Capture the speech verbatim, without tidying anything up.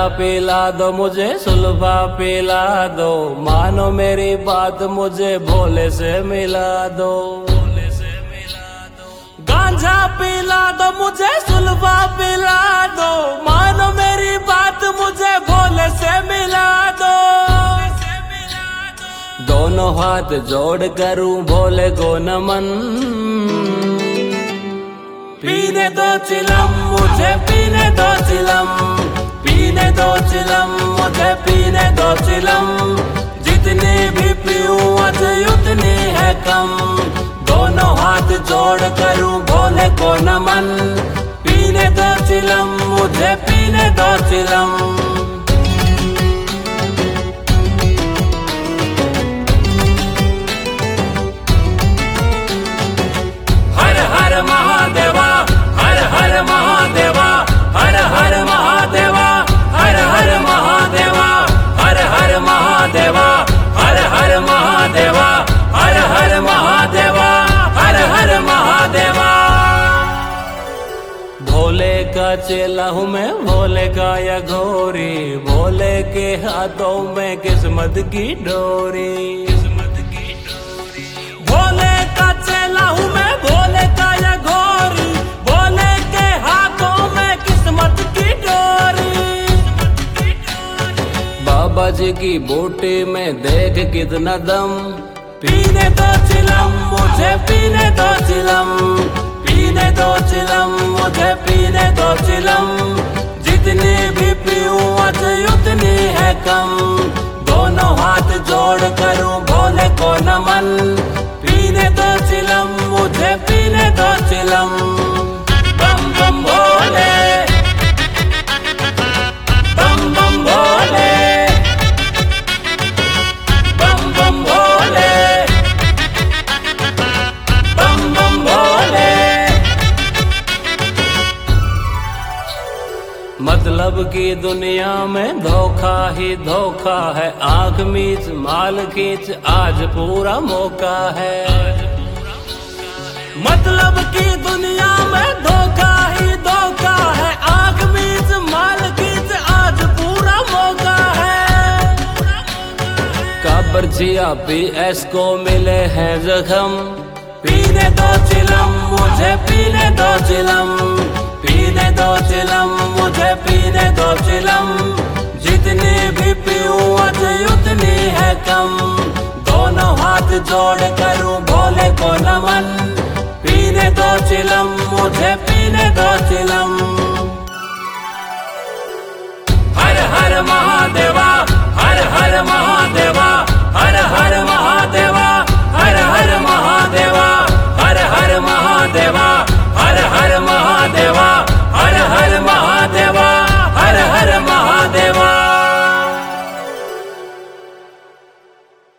पिला दो मुझे सुल्फा पिला दो, मानो मेरी बात मुझे भोले से मिला दो। भोले से मिला दो। गांजा पिला दो मुझे सुल्फा पिला दो, मानो मेरी बात मुझे भोले से मिला दो। दोनों हाथ जोड़ करूं भोले को नमन, पीने दो चिलम मुझे पीने दो चिलम, पीने दो चिलम मुझे पीने दो चिलम, जितनी भी पीऊं आज उतनी है कम। दोनों हाथ जोड़ करूं भोले को नमन, पीने दो चिलम मुझे पीने दो चिलम। हर हर महादेवा, हर हर महादेवा, हर हर महादेवा, हर हर महादेवा, हर हर महादेवा, हर हर महादेवा, हर हर महादेवा, हर हर महादेवा। भोले का चेला हूँ मैं, भोले का या घोरी, भोले के हाथों में किस्मत की डोरी। किस्मत की डोरी। भोले का चेला हूँ मैं, भोले का या घोरी, भोले के हाथों में किस्मत की डोरी। बाबा जी की बूटी में देख कितना दम, पीने दो चिलम मुझे पीने दो चिलम, पीने दो चिलम मुझे पीने दो चिलम, जितनी भी पीऊं आज उतनी है कम। दोनों हाथ जोड़ करूं भोले को नमन, पीने दो चिलम मुझे पीने दो चिलम। बम बम भोले, बम बम भोले, बम बम भोले, बम बम भोले। मतलब की दुनिया में धोखा ही धोखा है, आंख मीच माल खींच आज पूरा मौका है। मतलब की दुनिया में धोखा ही धोखा है, आंख मीच माल खींच आज पूरा मौका है। काबरजिया पी एस को मिले हैं जख्म, पीने दो चिलम मुझे पीने दो चिलम, पीने दो चिलम मुझे पीने दो चिलम, जितनी भी पीऊं आज उतनी है कम। दोनों हाथ जोड़ करूं भोले को नमन, पीने दो चिलम मुझे पीने दो चिलम।